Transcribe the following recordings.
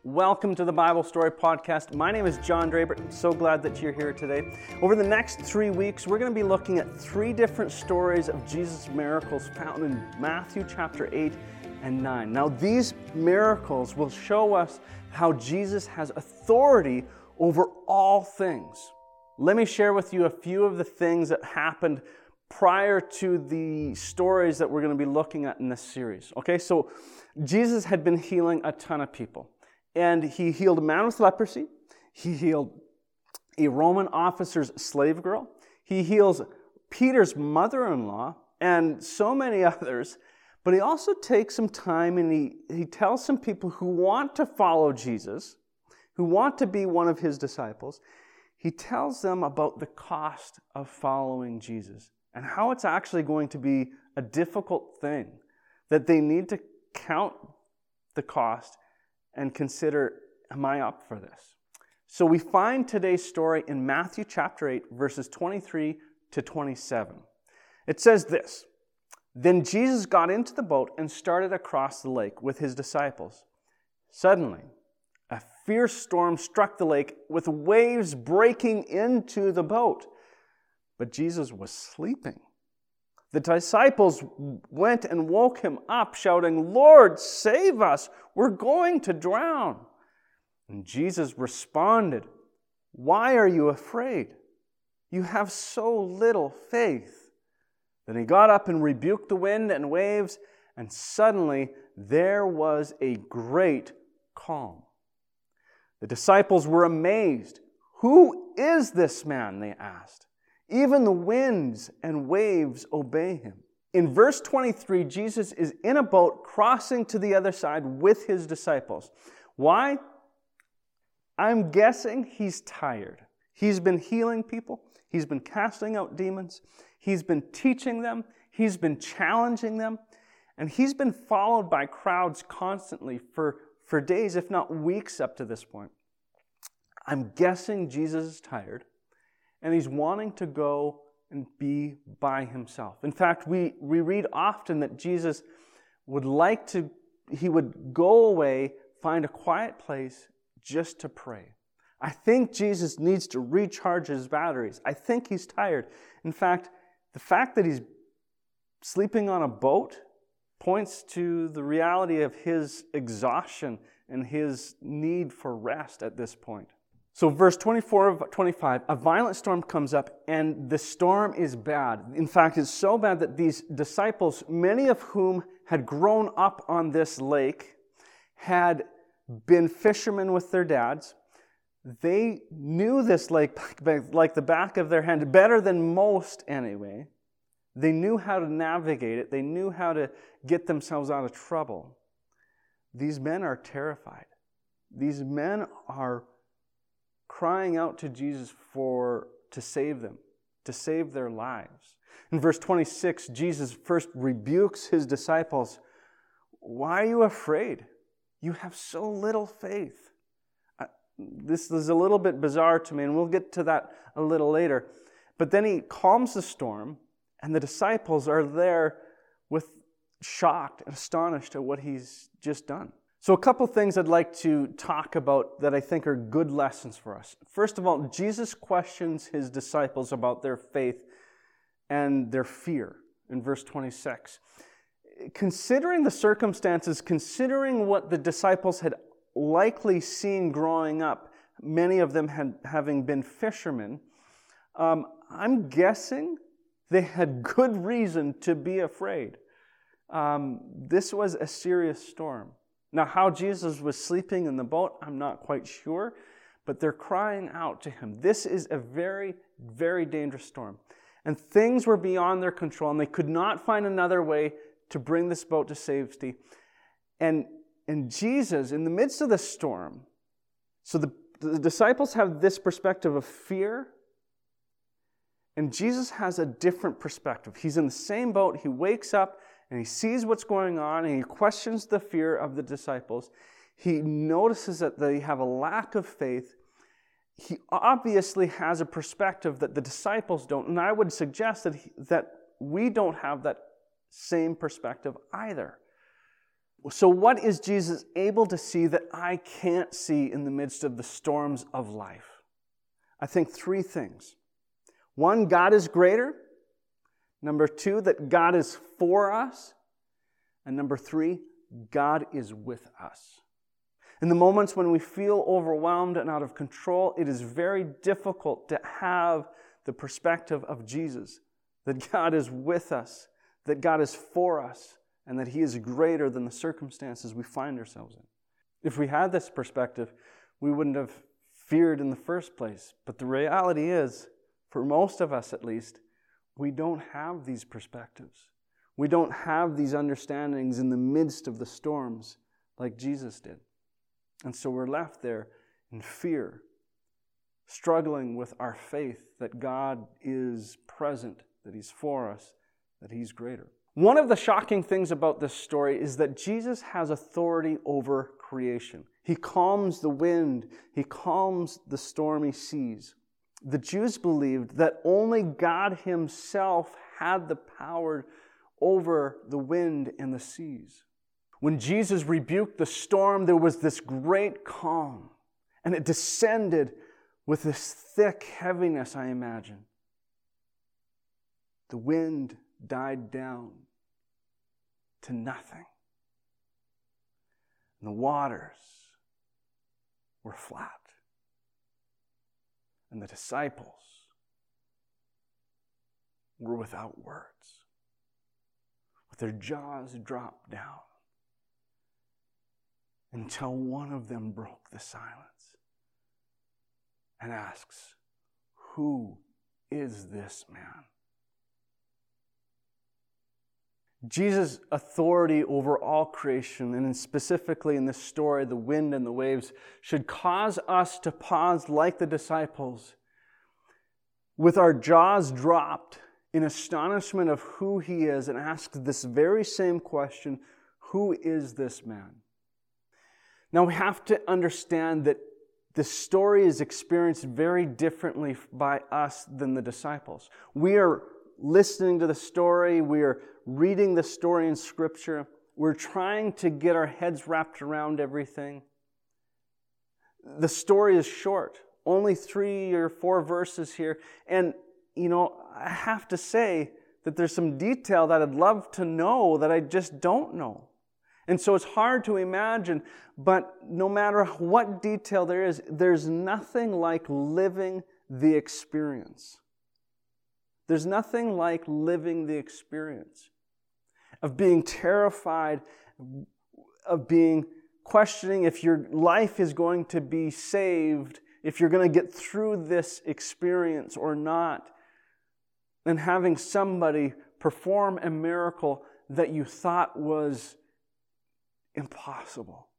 Welcome to the Bible Story Podcast. My name is John Draper. I'm so glad that you're here today. Over the next 3 weeks, we're going to be looking at 3 different stories of Jesus' miracles found in Matthew chapter 8 and 9. Now, these miracles will show us how Jesus has authority over all things. Let me share with you a few of the things that happened prior to the stories that we're going to be looking at in this series. Okay, so Jesus had been healing a ton of people. And he healed a man with leprosy. He healed a Roman officer's slave girl. He heals Peter's mother-in-law and so many others. But he also takes some time and he tells some people who want to follow Jesus, who want to be one of his disciples, he tells them about the cost of following Jesus and how it's actually going to be a difficult thing, that they need to count the cost and consider, am I up for this? So we find today's story in Matthew chapter 8, verses 23 to 27. It says this, "Then Jesus got into the boat and started across the lake with his disciples. Suddenly, a fierce storm struck the lake with waves breaking into the boat. But Jesus was sleeping. The disciples went and woke him up, shouting, 'Lord, save us! We're going to drown!' And Jesus responded, 'Why are you afraid? You have so little faith.' Then he got up and rebuked the wind and waves, and suddenly there was a great calm. The disciples were amazed. 'Who is this man?' they asked. 'Even the winds and waves obey him.'" In verse 23, Jesus is in a boat crossing to the other side with his disciples. Why? I'm guessing he's tired. He's been healing people. He's been casting out demons. He's been teaching them. He's been challenging them. And he's been followed by crowds constantly for days, if not weeks up to this point. I'm guessing Jesus is tired. And he's wanting to go and be by himself. In fact, we read often that Jesus he would go away, find a quiet place just to pray. I think Jesus needs to recharge his batteries. I think he's tired. In fact, the fact that he's sleeping on a boat points to the reality of his exhaustion and his need for rest at this point. So verse 24 of 25, a violent storm comes up, and the storm is bad. In fact, it's so bad that these disciples, many of whom had grown up on this lake, had been fishermen with their dads. They knew this lake like the back of their hand, better than most anyway. They knew how to navigate it. They knew how to get themselves out of trouble. These men are terrified. These men are crying out to Jesus to save them, to save their lives. In verse 26, Jesus first rebukes his disciples. "Why are you afraid? You have so little faith." This is a little bit bizarre to me, and we'll get to that a little later. But then he calms the storm, and the disciples are there shocked and astonished at what he's just done. So a couple things I'd like to talk about that I think are good lessons for us. First of all, Jesus questions his disciples about their faith and their fear in verse 26. Considering the circumstances, considering what the disciples had likely seen growing up, many of them having been fishermen, I'm guessing they had good reason to be afraid. This was a serious storm. Now, how Jesus was sleeping in the boat, I'm not quite sure, but they're crying out to him. This is a very, very dangerous storm. And things were beyond their control, and they could not find another way to bring this boat to safety. And Jesus, in the midst of the storm, so the disciples have this perspective of fear, and Jesus has a different perspective. He's in the same boat, he wakes up, and he sees what's going on, and he questions the fear of the disciples. He notices that they have a lack of faith. He obviously has a perspective that the disciples don't, and I would suggest that we don't have that same perspective either. So what is Jesus able to see that I can't see in the midst of the storms of life? I think three things. One, God is greater. Number two, that God is for us. And number three, God is with us. In the moments when we feel overwhelmed and out of control, it is very difficult to have the perspective of Jesus, that God is with us, that God is for us, and that He is greater than the circumstances we find ourselves in. If we had this perspective, we wouldn't have feared in the first place. But the reality is, for most of us at least, we don't have these perspectives. We don't have these understandings in the midst of the storms like Jesus did. And so we're left there in fear, struggling with our faith that God is present, that He's for us, that He's greater. One of the shocking things about this story is that Jesus has authority over creation. He calms the wind. He calms the stormy seas. The Jews believed that only God Himself had the power over the wind and the seas. When Jesus rebuked the storm, there was this great calm, and it descended with this thick heaviness, I imagine. The wind died down to nothing. And the waters were flat. And the disciples were without words, with their jaws dropped down, until one of them broke the silence and asks, "Who is this man?" Jesus' authority over all creation, and specifically in this story, the wind and the waves, should cause us to pause like the disciples, with our jaws dropped in astonishment of who He is, and ask this very same question, who is this man? Now we have to understand that this story is experienced very differently by us than the disciples. We are listening to the story, we are reading the story in Scripture, we're trying to get our heads wrapped around everything. The story is short, only 3 or 4 verses here, and I have to say that there's some detail that I'd love to know that I just don't know. And so it's hard to imagine, but no matter what detail there is, there's nothing like living the experience. There's nothing like living the experience of being terrified, of being questioning if your life is going to be saved, if you're going to get through this experience or not, and having somebody perform a miracle that you thought was impossible.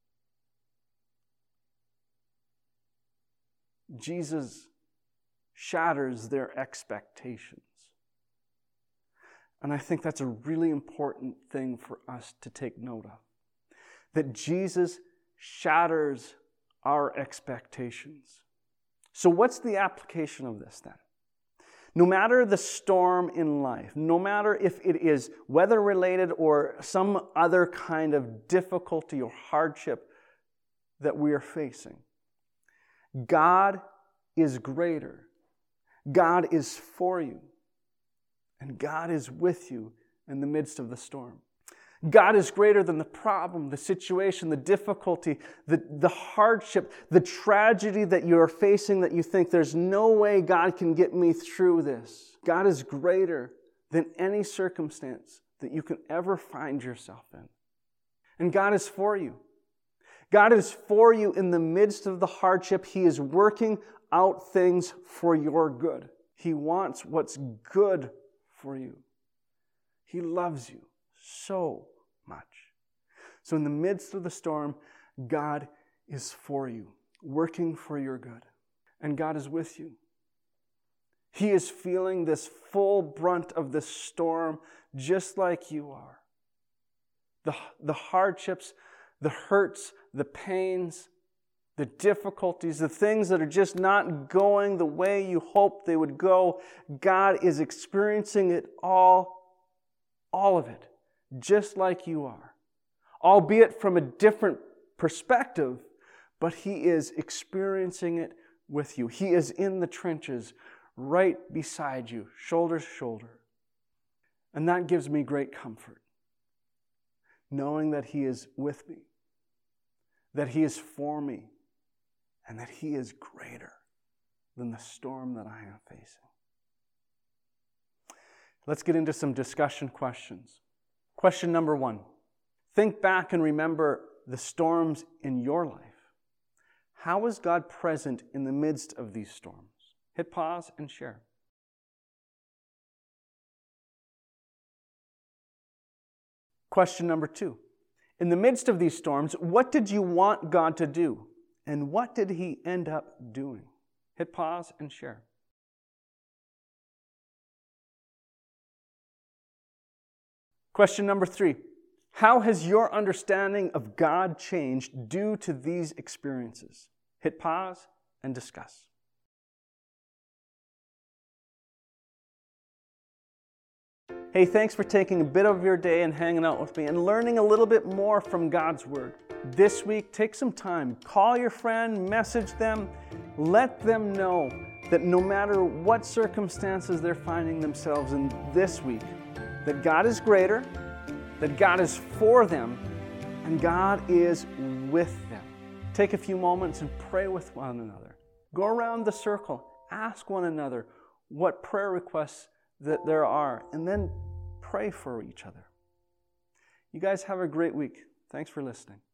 Jesus shatters their expectations. And I think that's a really important thing for us to take note of. That Jesus shatters our expectations. So what's the application of this then? No matter the storm in life, no matter if it is weather-related or some other kind of difficulty or hardship that we are facing, God is greater. God is for you. And God is with you in the midst of the storm. God is greater than the problem, the situation, the difficulty, the hardship, the tragedy that you are facing that you think there's no way God can get me through this. God is greater than any circumstance that you can ever find yourself in. And God is for you. God is for you in the midst of the hardship. He is working out things for your good. He wants what's good for you. He loves you so much. So in the midst of the storm, God is for you, working for your good. And God is with you. He is feeling this full brunt of this storm just like you are. The hardships, the hurts, the pains, the difficulties, the things that are just not going the way you hoped they would go, God is experiencing it all of it, just like you are. albeit from a different perspective, but He is experiencing it with you. He is in the trenches, right beside you, shoulder to shoulder. And that gives me great comfort, knowing that He is with me, that He is for me, and that He is greater than the storm that I am facing. Let's get into some discussion questions. Question number 1. Think back and remember the storms in your life. How is God present in the midst of these storms? Hit pause and share. Question number 2. In the midst of these storms, what did you want God to do? And what did He end up doing? Hit pause and share. Question number 3. How has your understanding of God changed due to these experiences? Hit pause and discuss. Hey, thanks for taking a bit of your day and hanging out with me and learning a little bit more from God's Word. This week, take some time. Call your friend, message them, let them know that no matter what circumstances they're finding themselves in this week, that God is greater, that God is for them, and God is with them. Take a few moments and pray with one another. Go around the circle, ask one another what prayer requests that there are, and then pray for each other. You guys have a great week. Thanks for listening.